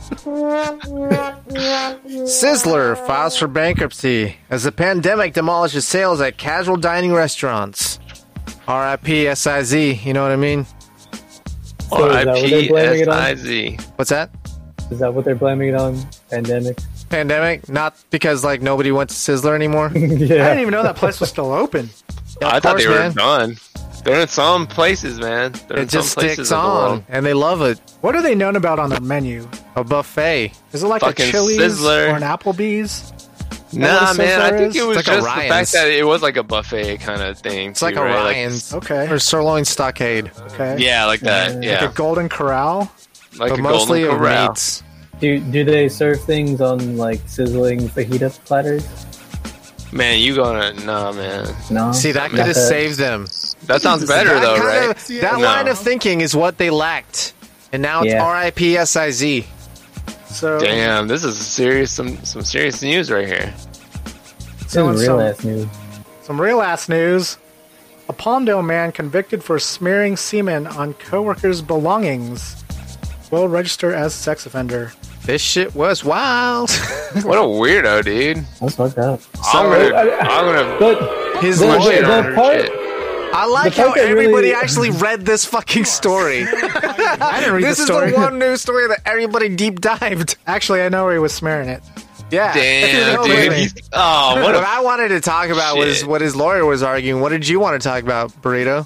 [SPEAKER 2] Sizzler files for bankruptcy as the pandemic demolishes sales at casual dining restaurants. R.I.P. S.I.Z. You know what I mean?
[SPEAKER 5] So is that what they're blaming it on?
[SPEAKER 3] R.I.P.S.I.Z.
[SPEAKER 2] What's that?
[SPEAKER 5] Is that what they're blaming it on? Pandemic?
[SPEAKER 2] Pandemic? Not because like nobody went to Sizzler anymore.
[SPEAKER 4] I didn't
[SPEAKER 5] Yeah.
[SPEAKER 4] even know that place was still open.
[SPEAKER 2] Yeah,
[SPEAKER 3] I
[SPEAKER 2] of
[SPEAKER 3] thought
[SPEAKER 2] course,
[SPEAKER 3] they were
[SPEAKER 2] man.
[SPEAKER 3] done. They're in some places, man. They're in
[SPEAKER 2] It just
[SPEAKER 3] some places
[SPEAKER 2] sticks
[SPEAKER 3] of the
[SPEAKER 2] on,
[SPEAKER 3] world.
[SPEAKER 2] and they love it.
[SPEAKER 4] What are they known about on their menu?
[SPEAKER 2] A buffet.
[SPEAKER 4] Is it like
[SPEAKER 3] Fucking
[SPEAKER 4] a Chili's
[SPEAKER 3] Sizzler.
[SPEAKER 4] or an Applebee's?
[SPEAKER 3] Nah,
[SPEAKER 4] what a
[SPEAKER 3] man. I
[SPEAKER 4] Sizzler
[SPEAKER 3] think
[SPEAKER 4] is?
[SPEAKER 3] it was
[SPEAKER 2] It's like a
[SPEAKER 3] just the
[SPEAKER 2] Ryan's.
[SPEAKER 3] fact that it was like a buffet kind of thing.
[SPEAKER 2] It's like a Ryan's
[SPEAKER 4] Okay.
[SPEAKER 2] or Sirloin Stockade,
[SPEAKER 4] Okay.
[SPEAKER 3] Yeah, like that.
[SPEAKER 4] Like
[SPEAKER 3] Yeah,
[SPEAKER 4] a Golden Corral?
[SPEAKER 3] like
[SPEAKER 2] but
[SPEAKER 3] a
[SPEAKER 2] mostly
[SPEAKER 3] Golden
[SPEAKER 2] of
[SPEAKER 3] Corral.
[SPEAKER 2] meats.
[SPEAKER 5] Do they serve things on like sizzling fajita platters?
[SPEAKER 3] Man, you gonna nah, man.
[SPEAKER 5] No.
[SPEAKER 2] See, that could
[SPEAKER 5] Not
[SPEAKER 2] have
[SPEAKER 5] that-
[SPEAKER 2] saved them.
[SPEAKER 3] That sounds better
[SPEAKER 2] That
[SPEAKER 3] though,
[SPEAKER 2] kind
[SPEAKER 3] right?
[SPEAKER 2] of- that
[SPEAKER 3] No.
[SPEAKER 2] line of thinking is what they lacked, and now it's
[SPEAKER 5] Yeah.
[SPEAKER 2] R.I.P. S.I.Z.
[SPEAKER 4] So
[SPEAKER 3] Damn, this is serious. Some serious news right here.
[SPEAKER 5] Some
[SPEAKER 4] So-
[SPEAKER 5] real ass news.
[SPEAKER 4] some real ass news. A Palmdale man convicted for smearing semen on coworkers' belongings will register as sex offender.
[SPEAKER 2] This shit was wild.
[SPEAKER 3] What a weirdo, dude.
[SPEAKER 5] That's fucked up.
[SPEAKER 3] I'm gonna
[SPEAKER 5] But
[SPEAKER 2] His
[SPEAKER 5] the,
[SPEAKER 2] lawyer
[SPEAKER 5] the
[SPEAKER 3] on her
[SPEAKER 5] part,
[SPEAKER 3] shit.
[SPEAKER 2] I like
[SPEAKER 5] The
[SPEAKER 2] how
[SPEAKER 5] part that
[SPEAKER 2] everybody
[SPEAKER 5] really-
[SPEAKER 2] actually read this fucking story.
[SPEAKER 4] I didn't read
[SPEAKER 2] This
[SPEAKER 4] the
[SPEAKER 2] is
[SPEAKER 4] story.
[SPEAKER 2] the one news story that everybody deep dived.
[SPEAKER 4] Actually, I know where he was smearing it.
[SPEAKER 2] Yeah.
[SPEAKER 3] Damn,
[SPEAKER 2] No,
[SPEAKER 3] dude.
[SPEAKER 2] wait.
[SPEAKER 3] He's, oh, what
[SPEAKER 2] What
[SPEAKER 3] a
[SPEAKER 2] I wanted to talk about was
[SPEAKER 3] Shit.
[SPEAKER 2] what his lawyer was arguing. What did you want to talk about, Burrito?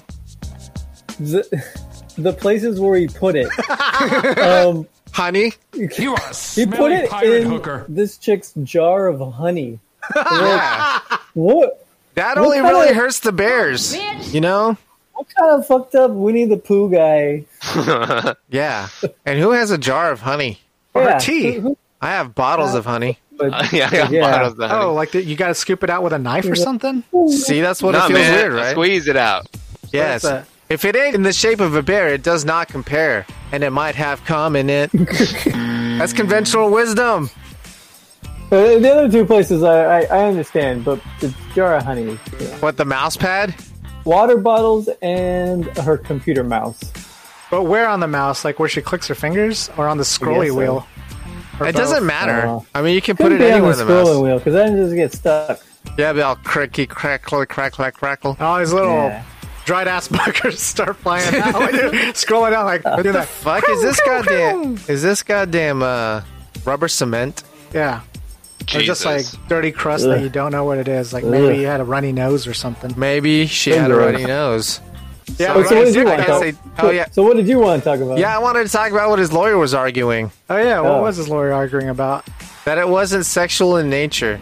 [SPEAKER 5] The places where he put it.
[SPEAKER 2] Honey?
[SPEAKER 6] You are a
[SPEAKER 5] He put
[SPEAKER 6] smelly
[SPEAKER 5] it
[SPEAKER 6] pirate
[SPEAKER 5] in
[SPEAKER 6] hooker.
[SPEAKER 5] this chick's jar of honey.
[SPEAKER 2] Yeah.
[SPEAKER 5] What?
[SPEAKER 2] That
[SPEAKER 5] What
[SPEAKER 2] only
[SPEAKER 5] kind
[SPEAKER 2] really
[SPEAKER 5] of-
[SPEAKER 2] hurts the bears. You know?
[SPEAKER 5] What kind of fucked up Winnie the Pooh guy?
[SPEAKER 2] Yeah. And who has a jar of honey?
[SPEAKER 4] Or
[SPEAKER 5] Yeah.
[SPEAKER 4] tea.
[SPEAKER 2] I have bottles of honey.
[SPEAKER 5] But,
[SPEAKER 3] yeah, I got
[SPEAKER 5] Yeah.
[SPEAKER 3] bottles of honey.
[SPEAKER 4] Oh, like you got to scoop it out with a knife or something?
[SPEAKER 2] See, that's what
[SPEAKER 3] Nah,
[SPEAKER 2] it feels
[SPEAKER 3] man,
[SPEAKER 2] weird, right?
[SPEAKER 3] Squeeze it out.
[SPEAKER 2] Yes.
[SPEAKER 4] What's that?
[SPEAKER 2] If it ain't in the shape of a bear, it does not compare. And it might have cum in it. That's conventional wisdom.
[SPEAKER 5] the other two places I understand, but the jar of honey, you know.
[SPEAKER 2] What, the mouse pad?
[SPEAKER 5] Water bottles and her computer mouse.
[SPEAKER 4] But where on the mouse? Like where she clicks her fingers? Or on the scrolly
[SPEAKER 5] so.
[SPEAKER 4] wheel? Or
[SPEAKER 2] It
[SPEAKER 4] both?
[SPEAKER 2] doesn't matter.
[SPEAKER 5] Oh.
[SPEAKER 2] I mean, you can put
[SPEAKER 5] Couldn't
[SPEAKER 2] it
[SPEAKER 5] be on
[SPEAKER 2] anywhere
[SPEAKER 5] the
[SPEAKER 2] in the mouse.
[SPEAKER 5] scrolling wheel because then it just gets stuck.
[SPEAKER 2] Yeah, but all cricky, crackle, crackle.
[SPEAKER 4] Oh, his little
[SPEAKER 5] Yeah.
[SPEAKER 4] dried ass buggers start flying out. When you're scrolling down like, do that.
[SPEAKER 2] Fuck, is this goddamn rubber cement?
[SPEAKER 4] Yeah. Or just like
[SPEAKER 3] Jesus.
[SPEAKER 4] dirty crust that you don't know what it is. Like maybe you had a runny nose or something.
[SPEAKER 2] Maybe she had a runny nose.
[SPEAKER 4] Yeah,
[SPEAKER 5] So what did you want to
[SPEAKER 2] I
[SPEAKER 5] talk?
[SPEAKER 2] say- oh, yeah.
[SPEAKER 5] So what did you want to talk about?
[SPEAKER 2] Yeah, I wanted to talk about what his lawyer was arguing.
[SPEAKER 4] Oh yeah, what
[SPEAKER 5] Oh.
[SPEAKER 4] was his lawyer arguing about?
[SPEAKER 2] That it wasn't sexual in nature.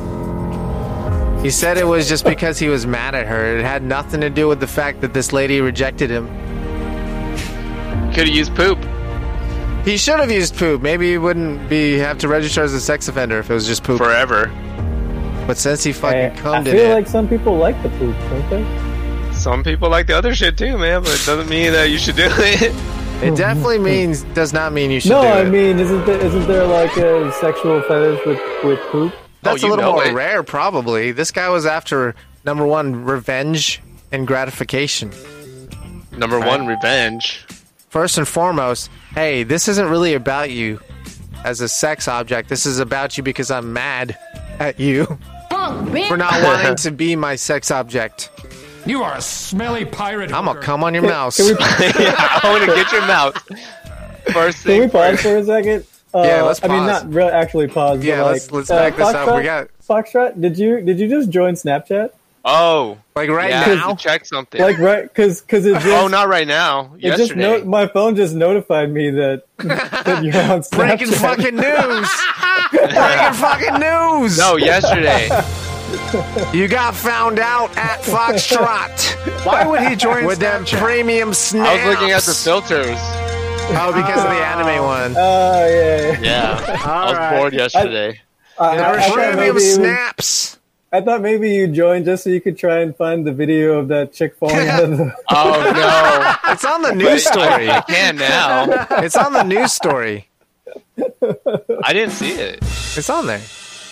[SPEAKER 2] He said it was just because he was mad at her. It had nothing to do with the fact that this lady rejected him.
[SPEAKER 3] Could have used poop.
[SPEAKER 2] He should have used poop. Maybe he wouldn't have to register as a sex offender if it was just poop.
[SPEAKER 3] Forever.
[SPEAKER 2] But since he
[SPEAKER 5] I
[SPEAKER 2] fucking cummed in
[SPEAKER 5] feel
[SPEAKER 2] it,
[SPEAKER 5] like some people like the poop, don't they?
[SPEAKER 3] Some people like the other shit too, man, but it doesn't mean that you should do it.
[SPEAKER 2] it definitely does not mean you should
[SPEAKER 5] No,
[SPEAKER 2] do
[SPEAKER 5] I
[SPEAKER 2] it.
[SPEAKER 5] mean, isn't there like a sexual fetish with poop?
[SPEAKER 2] That's
[SPEAKER 3] Oh,
[SPEAKER 2] a
[SPEAKER 3] you
[SPEAKER 2] little
[SPEAKER 3] know
[SPEAKER 2] more
[SPEAKER 3] it.
[SPEAKER 2] rare, probably. This guy was after, number one, revenge and gratification.
[SPEAKER 3] Number one, revenge.
[SPEAKER 2] First and foremost, hey, this isn't really about you as a sex object. This is about you because I'm mad at you for not wanting to be my sex object.
[SPEAKER 6] You are a smelly pirate
[SPEAKER 2] I'm
[SPEAKER 6] hooker.
[SPEAKER 2] gonna come on your mouse.
[SPEAKER 5] Can we,
[SPEAKER 3] Yeah, I want to get your mouth. First
[SPEAKER 5] can we
[SPEAKER 3] thing
[SPEAKER 5] pause
[SPEAKER 3] first.
[SPEAKER 5] for a second?
[SPEAKER 2] Yeah, let's
[SPEAKER 5] I mean,
[SPEAKER 2] pause.
[SPEAKER 5] not really actually pause.
[SPEAKER 2] Yeah,
[SPEAKER 5] but
[SPEAKER 2] let's
[SPEAKER 5] like,
[SPEAKER 2] back this up. We got
[SPEAKER 5] Foxtrot. Did you just join Snapchat?
[SPEAKER 3] Oh,
[SPEAKER 2] like right
[SPEAKER 3] yeah,
[SPEAKER 2] now.
[SPEAKER 3] check something.
[SPEAKER 5] Like right, because it just
[SPEAKER 3] oh, not right now.
[SPEAKER 5] it just
[SPEAKER 3] Yesterday.
[SPEAKER 5] my phone just notified me that you're on Snapchat.
[SPEAKER 2] Breaking fucking news. Breaking fucking news.
[SPEAKER 3] No, yesterday.
[SPEAKER 2] You got found out at Foxtrot
[SPEAKER 4] Why would he join
[SPEAKER 2] with them
[SPEAKER 4] Snapchat?
[SPEAKER 2] premium snaps.
[SPEAKER 3] I was looking at the filters.
[SPEAKER 2] Oh, because of the anime one.
[SPEAKER 5] Oh yeah.
[SPEAKER 3] Yeah, I was
[SPEAKER 4] right.
[SPEAKER 3] bored yesterday.
[SPEAKER 5] I thought
[SPEAKER 2] Premium
[SPEAKER 5] maybe it was-
[SPEAKER 2] snaps.
[SPEAKER 5] I thought maybe you joined just so you could try and find the video of that chick falling out of the.
[SPEAKER 3] Oh
[SPEAKER 2] It's on the news
[SPEAKER 3] no,
[SPEAKER 2] story.
[SPEAKER 3] I can now.
[SPEAKER 2] It's on the news story.
[SPEAKER 3] I didn't see it.
[SPEAKER 2] It's on there.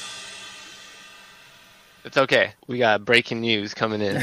[SPEAKER 3] It's okay. We got breaking news coming in.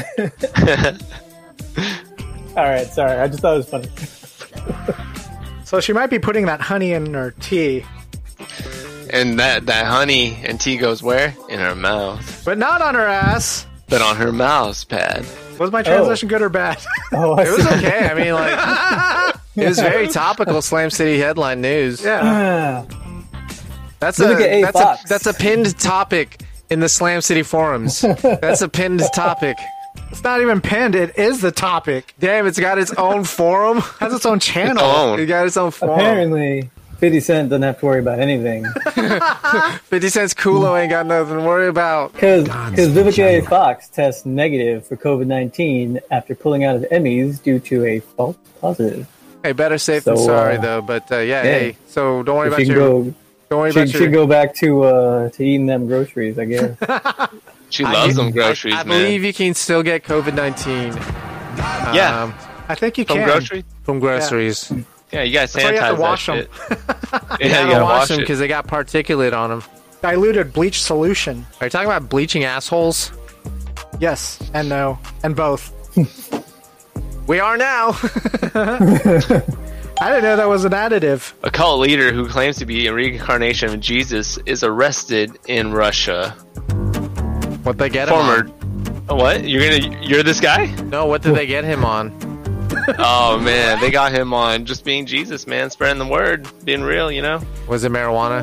[SPEAKER 5] All right, sorry. I just thought it was funny.
[SPEAKER 4] So she might be putting that honey in her tea,
[SPEAKER 3] And that honey and tea goes where? In her mouth.
[SPEAKER 4] but not on her ass.
[SPEAKER 3] But on her mouse pad.
[SPEAKER 4] Was my transition good or bad?
[SPEAKER 5] Oh, I
[SPEAKER 2] It was
[SPEAKER 5] see.
[SPEAKER 2] okay. I mean, like, it was very topical Slam City headline news.
[SPEAKER 4] Yeah.
[SPEAKER 2] That's
[SPEAKER 5] Look at A Fox.
[SPEAKER 2] that's a pinned topic in the Slam City forums. That's a pinned topic.
[SPEAKER 4] It's not even pinned. It is the topic.
[SPEAKER 2] Damn, it's got its own forum.
[SPEAKER 4] Has its own channel.
[SPEAKER 3] Own.
[SPEAKER 2] It got its own forum.
[SPEAKER 5] Apparently, 50 Cent doesn't have to worry about anything
[SPEAKER 2] 50 Cent's Kulo ain't got nothing to worry about.
[SPEAKER 5] because Vivica A. Fox tests negative for COVID-19 after pulling out of Emmys due to a false positive.
[SPEAKER 2] Hey, better safe than
[SPEAKER 5] So,
[SPEAKER 2] sorry, though. But yeah, hey, so don't worry
[SPEAKER 5] So
[SPEAKER 2] about
[SPEAKER 5] she can
[SPEAKER 2] your.
[SPEAKER 5] go.
[SPEAKER 2] Don't worry
[SPEAKER 5] She
[SPEAKER 2] about
[SPEAKER 5] should
[SPEAKER 2] your.
[SPEAKER 5] go back to eating them groceries, I guess.
[SPEAKER 3] She loves them groceries,
[SPEAKER 2] I
[SPEAKER 3] man.
[SPEAKER 2] believe you can still get COVID-19.
[SPEAKER 3] Yeah.
[SPEAKER 4] I think you
[SPEAKER 3] From
[SPEAKER 4] can.
[SPEAKER 3] grocery?
[SPEAKER 2] From groceries.
[SPEAKER 3] Yeah, you gotta
[SPEAKER 4] why you have
[SPEAKER 3] sanitize
[SPEAKER 4] to wash
[SPEAKER 3] that
[SPEAKER 4] 'em.
[SPEAKER 3] shit.
[SPEAKER 2] You
[SPEAKER 3] Yeah,
[SPEAKER 2] gotta wash them
[SPEAKER 3] it.
[SPEAKER 2] because they got particulate on them.
[SPEAKER 4] Diluted bleach solution.
[SPEAKER 2] Are you talking about bleaching assholes?
[SPEAKER 4] Yes and no and both.
[SPEAKER 2] We are now.
[SPEAKER 4] I didn't know that was an additive.
[SPEAKER 3] A cult leader who claims to be a reincarnation of Jesus is arrested in Russia.
[SPEAKER 2] What they get 'em
[SPEAKER 3] Former
[SPEAKER 2] on?
[SPEAKER 3] What? You're this guy?
[SPEAKER 2] No, what did they get him on?
[SPEAKER 3] Oh man, they got him on just being Jesus, man, spreading the word, being real, you know.
[SPEAKER 2] Was it marijuana?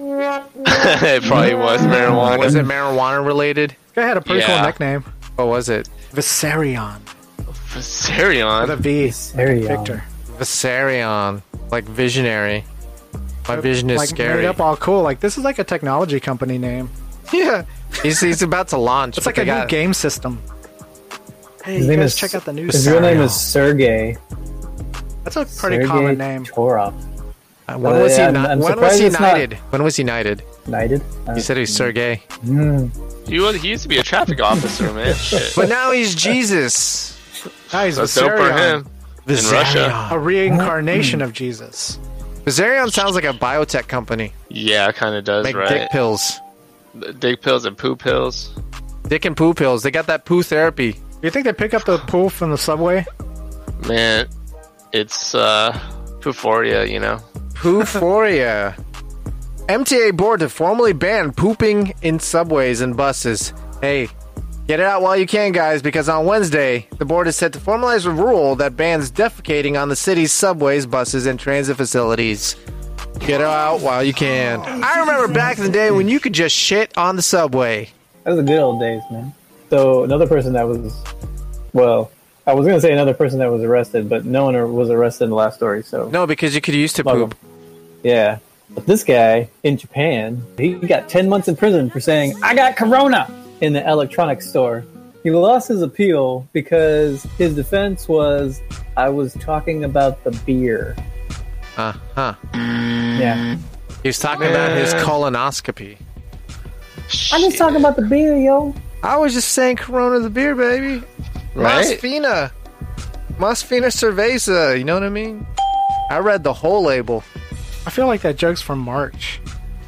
[SPEAKER 3] It probably was marijuana.
[SPEAKER 2] Was it marijuana related?
[SPEAKER 4] This guy had a pretty cool nickname.
[SPEAKER 2] What was it?
[SPEAKER 4] Viserion.
[SPEAKER 3] Viserion?
[SPEAKER 4] With a V.
[SPEAKER 5] Viserion.
[SPEAKER 4] Victor.
[SPEAKER 2] Viserion. Like visionary. My vision is
[SPEAKER 4] Like
[SPEAKER 2] scary.
[SPEAKER 4] made up all cool. Like this is like a technology company name.
[SPEAKER 2] Yeah. He's about to launch.
[SPEAKER 4] It's
[SPEAKER 2] but
[SPEAKER 4] like a
[SPEAKER 2] they
[SPEAKER 4] new
[SPEAKER 2] got-
[SPEAKER 4] game system. Hey,
[SPEAKER 5] His
[SPEAKER 4] you
[SPEAKER 5] name
[SPEAKER 4] guys
[SPEAKER 5] is-
[SPEAKER 4] check out the new
[SPEAKER 5] His real name
[SPEAKER 4] Viserion.
[SPEAKER 5] is Sergey.
[SPEAKER 4] That's a pretty
[SPEAKER 5] Sergey
[SPEAKER 4] common name.
[SPEAKER 5] Torov.
[SPEAKER 2] When was he?
[SPEAKER 5] I'm
[SPEAKER 2] When was
[SPEAKER 5] surprised
[SPEAKER 2] he
[SPEAKER 5] it's not-
[SPEAKER 2] knighted? When was he knighted?
[SPEAKER 5] Knighted?
[SPEAKER 2] You said he was Sergey.
[SPEAKER 3] He used to be a traffic officer, man. Shit.
[SPEAKER 2] But now he's Jesus.
[SPEAKER 4] Nice,
[SPEAKER 3] That's dope for
[SPEAKER 4] Viserion.
[SPEAKER 3] him. In Russia.
[SPEAKER 4] A reincarnation of Jesus.
[SPEAKER 2] Viserion sounds like a biotech company.
[SPEAKER 3] Yeah, it kind of does,
[SPEAKER 2] Make
[SPEAKER 3] right?
[SPEAKER 2] dick pills.
[SPEAKER 3] Dick pills and poo pills.
[SPEAKER 2] Dick and poo pills. They got that poo therapy.
[SPEAKER 4] Do you think they pick up the pool from the subway?
[SPEAKER 3] Man, it's Pooforia, you know.
[SPEAKER 2] Pooforia. MTA board to formally ban pooping in subways and buses. Hey, get it out while you can, guys, because on Wednesday, the board is set to formalize a rule that bans defecating on the city's subways, buses, and transit facilities. Get it out while you can. I remember back in the day when you could just shit on the subway.
[SPEAKER 5] That was the good old days, man. So another person that was, well, I was gonna say another person that was arrested, but no one was arrested in the last story. So
[SPEAKER 2] No, because you could use to
[SPEAKER 5] Welcome.
[SPEAKER 2] poop.
[SPEAKER 5] yeah, but this guy in Japan, he got 10 months in prison for saying "I got corona" in the electronics store. He lost his appeal because his defense was, "I was talking about the beer."
[SPEAKER 2] Uh-huh.
[SPEAKER 5] Yeah,
[SPEAKER 2] He was talking about his colonoscopy.
[SPEAKER 5] I'm just talking about the beer, yo.
[SPEAKER 2] I was just saying Corona the beer, baby.
[SPEAKER 3] Right?
[SPEAKER 2] Masfina Cerveza, you know what I mean? I read the whole label.
[SPEAKER 4] I feel like that joke's from March.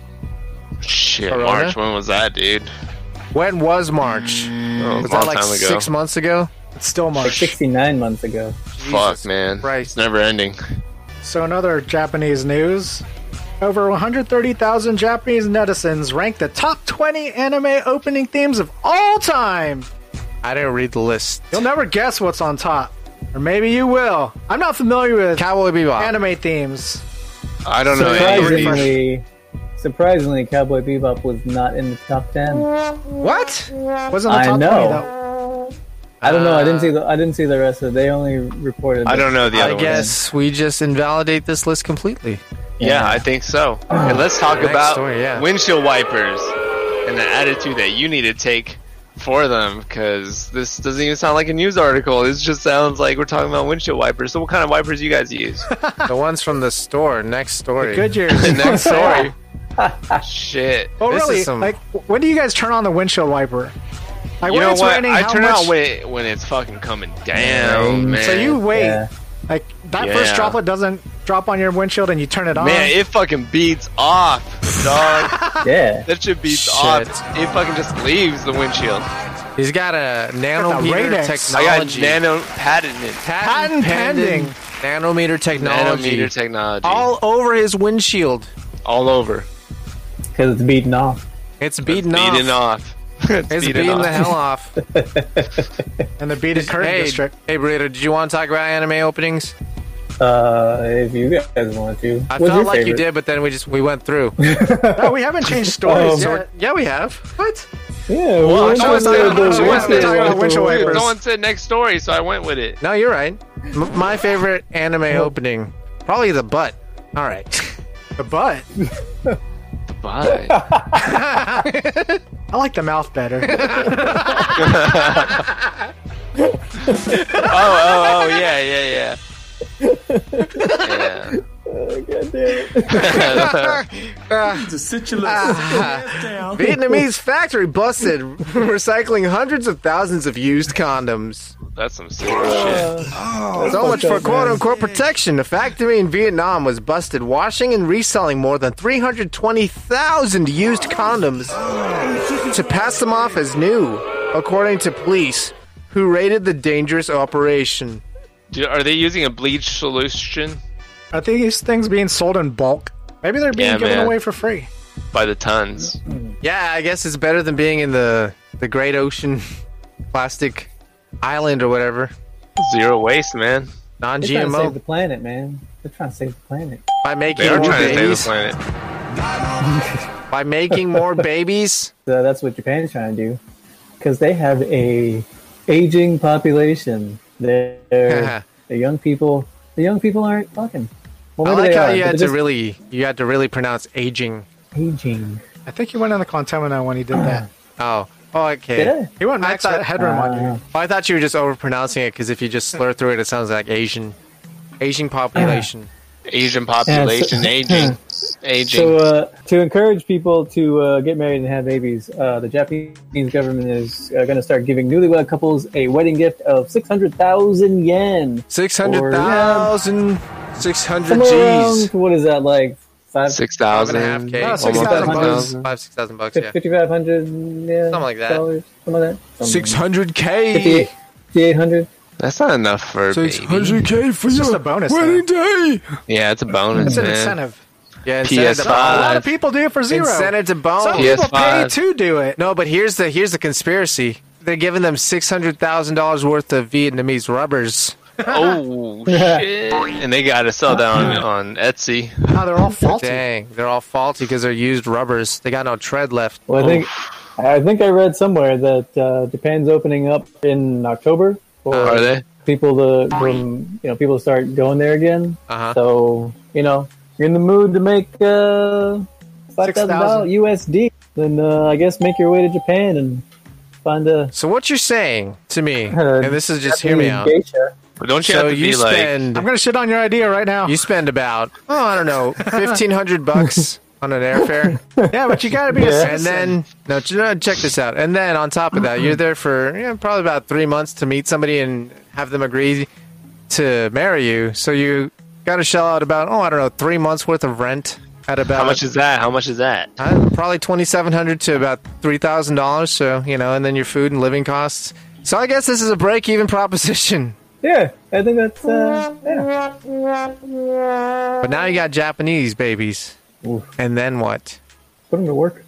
[SPEAKER 3] Shit,
[SPEAKER 2] Corona?
[SPEAKER 3] March, when was that, dude?
[SPEAKER 2] When was March?
[SPEAKER 3] Oh,
[SPEAKER 2] Was
[SPEAKER 3] a long
[SPEAKER 2] that like
[SPEAKER 3] time ago.
[SPEAKER 2] 6 months ago?
[SPEAKER 4] It's still
[SPEAKER 5] Like
[SPEAKER 4] March.
[SPEAKER 5] 69 months ago.
[SPEAKER 3] Fuck, man.
[SPEAKER 2] Christ.
[SPEAKER 3] It's never ending.
[SPEAKER 4] So another Japanese news. Over 130,000 Japanese netizens rank the top 20 anime opening themes of all time.
[SPEAKER 2] I didn't read the list.
[SPEAKER 4] You'll never guess what's on top. Or maybe you will. I'm not familiar with
[SPEAKER 2] Cowboy Bebop.
[SPEAKER 4] anime themes.
[SPEAKER 3] I don't know any.
[SPEAKER 5] Surprisingly, Cowboy Bebop was not in the top 10.
[SPEAKER 2] What?
[SPEAKER 4] Wasn't the
[SPEAKER 5] I
[SPEAKER 4] top
[SPEAKER 5] know.
[SPEAKER 4] 20 though.
[SPEAKER 5] I don't know. I didn't see the rest of it. They only reported.
[SPEAKER 3] I don't know the other
[SPEAKER 2] I guess we just invalidate this list completely.
[SPEAKER 3] ones. Yeah, I think so. And let's talk
[SPEAKER 2] Next
[SPEAKER 3] about
[SPEAKER 2] story, yeah.
[SPEAKER 3] windshield wipers and the attitude that you need to take for them, because this doesn't even sound like a news article. This just sounds like we're talking about windshield wipers. So what kind of wipers do you guys use?
[SPEAKER 2] The ones from the store. Next story.
[SPEAKER 4] Goodyear's.
[SPEAKER 3] Next story. Shit.
[SPEAKER 4] Oh,
[SPEAKER 2] This is
[SPEAKER 4] really?
[SPEAKER 2] some-
[SPEAKER 4] Like, when do you guys turn on the windshield wiper? Like,
[SPEAKER 3] You
[SPEAKER 4] when
[SPEAKER 3] know
[SPEAKER 4] it's
[SPEAKER 3] what?
[SPEAKER 4] raining,
[SPEAKER 3] I
[SPEAKER 4] how
[SPEAKER 3] turn
[SPEAKER 4] much?
[SPEAKER 3] out when it's fucking coming down, man.
[SPEAKER 4] So you wait.
[SPEAKER 5] Yeah.
[SPEAKER 4] Like, that
[SPEAKER 3] Yeah.
[SPEAKER 4] first droplet doesn't drop on your windshield and you turn it on.
[SPEAKER 3] Man, it fucking beats off, dog.
[SPEAKER 5] Yeah.
[SPEAKER 3] That shit beats
[SPEAKER 2] Shit.
[SPEAKER 3] off. It fucking just leaves the windshield.
[SPEAKER 2] He's got a nanometer
[SPEAKER 4] Radex.
[SPEAKER 3] I got
[SPEAKER 2] technology.
[SPEAKER 3] nano patented.
[SPEAKER 4] Patent pending.
[SPEAKER 2] Nanometer technology.
[SPEAKER 3] Nanometer technology.
[SPEAKER 2] All over his windshield.
[SPEAKER 3] All over.
[SPEAKER 5] Because it's beaten off.
[SPEAKER 2] It's beaten off.
[SPEAKER 3] Beating off.
[SPEAKER 2] It's beating the hell off.
[SPEAKER 4] And the beaded curtain
[SPEAKER 2] Hey,
[SPEAKER 4] district.
[SPEAKER 2] hey, Burrito, did you want to talk about anime openings?
[SPEAKER 5] If you guys want to.
[SPEAKER 2] I
[SPEAKER 5] What's
[SPEAKER 2] felt
[SPEAKER 5] your
[SPEAKER 2] like you
[SPEAKER 5] favorite?
[SPEAKER 2] did, but then we went through.
[SPEAKER 4] No, we haven't changed stories
[SPEAKER 5] Oh,
[SPEAKER 4] yet.
[SPEAKER 2] Yeah, we have. What?
[SPEAKER 5] Yeah,
[SPEAKER 3] Well,
[SPEAKER 5] what's
[SPEAKER 3] no, it's
[SPEAKER 5] your
[SPEAKER 3] not-
[SPEAKER 5] favorite
[SPEAKER 3] no,
[SPEAKER 4] it's
[SPEAKER 5] windshield
[SPEAKER 4] not-
[SPEAKER 5] wiper?
[SPEAKER 4] windshield
[SPEAKER 3] Dude,
[SPEAKER 4] wipers.
[SPEAKER 3] no one said next story, so I went with it.
[SPEAKER 2] No, you're right. My favorite anime opening, probably the butt. All right.
[SPEAKER 4] The butt.
[SPEAKER 3] Bye.
[SPEAKER 4] I like the mouth better.
[SPEAKER 3] Oh, yeah. Yeah.
[SPEAKER 5] God damn it.
[SPEAKER 2] Vietnamese factory busted recycling hundreds of thousands of used condoms.
[SPEAKER 3] That's some serious shit.
[SPEAKER 2] So much for
[SPEAKER 5] up, man.
[SPEAKER 2] quote-unquote protection. A factory in Vietnam was busted washing and reselling more than 320,000 used condoms to pass them off as new, according to police, who raided the dangerous operation.
[SPEAKER 3] Are they using a bleach solution
[SPEAKER 4] Are these things being sold in bulk? Maybe they're being
[SPEAKER 3] Yeah,
[SPEAKER 4] given
[SPEAKER 3] man.
[SPEAKER 4] away for free.
[SPEAKER 3] by the tons?
[SPEAKER 2] Yeah, I guess it's better than being in the Great Ocean. plastic island or whatever.
[SPEAKER 3] Zero waste, man.
[SPEAKER 5] They're trying to save the
[SPEAKER 2] Non-GMO.
[SPEAKER 5] planet, man. They're trying to save the planet.
[SPEAKER 2] By making
[SPEAKER 3] They are
[SPEAKER 2] more
[SPEAKER 3] trying to save the
[SPEAKER 2] babies.
[SPEAKER 3] planet.
[SPEAKER 2] By making more babies.
[SPEAKER 5] So that's what Japan's trying to do, because they have a aging population. They're the young people. The young people aren't fucking. Well,
[SPEAKER 2] I
[SPEAKER 5] maybe
[SPEAKER 2] like
[SPEAKER 5] they
[SPEAKER 2] how
[SPEAKER 5] are,
[SPEAKER 2] you
[SPEAKER 5] but
[SPEAKER 2] had
[SPEAKER 5] they're
[SPEAKER 2] to really pronounce aging.
[SPEAKER 5] just aging.
[SPEAKER 4] I think he went on the Contemino when he did that.
[SPEAKER 2] Oh, okay.
[SPEAKER 5] Did I?
[SPEAKER 4] He went max headroom on you.
[SPEAKER 2] Well, I thought you were just overpronouncing it because if you just slur through it, it sounds like Asian population.
[SPEAKER 3] Asian population aging.
[SPEAKER 5] So to encourage people to get married and have babies, the Japanese government is going to start giving newlywed couples a wedding gift of 600,000 yen.
[SPEAKER 2] 600,000, 600
[SPEAKER 5] Somewhere
[SPEAKER 2] G's.
[SPEAKER 5] around, what is that, like
[SPEAKER 3] 6,000.
[SPEAKER 2] 5.5K.
[SPEAKER 4] No,
[SPEAKER 3] Almost
[SPEAKER 4] 6,000
[SPEAKER 3] 6,000.
[SPEAKER 4] bucks.
[SPEAKER 2] 6,000 bucks, yeah.
[SPEAKER 5] 5,500, yeah,
[SPEAKER 2] Something like that.
[SPEAKER 5] dollars, something like that.
[SPEAKER 2] 600K.
[SPEAKER 5] 5,800.
[SPEAKER 3] That's not enough for a baby.
[SPEAKER 2] 600K for
[SPEAKER 4] It's just a bonus.
[SPEAKER 2] wedding
[SPEAKER 4] though.
[SPEAKER 2] day.
[SPEAKER 3] Yeah, it's a bonus,
[SPEAKER 4] It's an
[SPEAKER 3] man.
[SPEAKER 4] incentive.
[SPEAKER 2] Yeah,
[SPEAKER 3] PS5.
[SPEAKER 4] A lot of people do it for zero.
[SPEAKER 2] Incentive to bone.
[SPEAKER 4] Some people pay
[SPEAKER 3] PS5.
[SPEAKER 4] to do it.
[SPEAKER 2] No, but here's the conspiracy. They're giving them $600,000 worth of Vietnamese rubbers.
[SPEAKER 3] Oh, shit. And they got to sell that on Etsy.
[SPEAKER 4] Now they're all faulty.
[SPEAKER 2] Dang, they're all faulty because they're used rubbers. They got no tread left.
[SPEAKER 5] Well, I think I read somewhere that Japan's opening up in October for
[SPEAKER 3] Are they?
[SPEAKER 5] people people to start going there again.
[SPEAKER 2] Uh-huh.
[SPEAKER 5] So you're in the mood to make $5,000 USD, then I guess make your way to Japan and find a.
[SPEAKER 2] So what you're saying to me, and this is just hear me out.
[SPEAKER 5] Geisha.
[SPEAKER 3] But don't you
[SPEAKER 2] So
[SPEAKER 3] have to
[SPEAKER 2] you
[SPEAKER 3] be like...
[SPEAKER 2] spend
[SPEAKER 4] I'm gonna shit on your idea right now.
[SPEAKER 2] you spend about I don't know $1,500 on an airfare,
[SPEAKER 4] Yeah, but you gotta be a
[SPEAKER 2] and
[SPEAKER 4] citizen.
[SPEAKER 2] then check this out. And then on top of that, you're there for probably about 3 months to meet somebody and have them agree to marry you. So you got to shell out about 3 months worth of rent at about
[SPEAKER 3] How much is that? How much is that?
[SPEAKER 2] probably $2,700 to about $3,000. So and then your food and living costs. So I guess this is a break-even proposition.
[SPEAKER 5] Yeah, I think that's yeah.
[SPEAKER 2] But now you got Japanese babies, and then what?
[SPEAKER 5] Put them to work.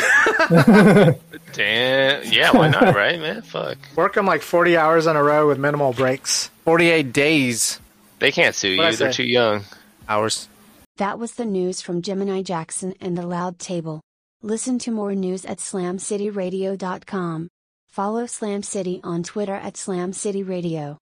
[SPEAKER 3] Damn. Yeah, why not, right, man? Fuck.
[SPEAKER 4] Work them like 40 hours in a row with minimal breaks.
[SPEAKER 2] 48 days.
[SPEAKER 3] They can't sue
[SPEAKER 4] What'd I
[SPEAKER 3] you. They're
[SPEAKER 4] say?
[SPEAKER 3] too young.
[SPEAKER 2] Hours.
[SPEAKER 1] That was the news from Gemini Jackson and the Loud Table. Listen to more news at slamcityradio.com. Follow Slam City on Twitter at Slam City Radio.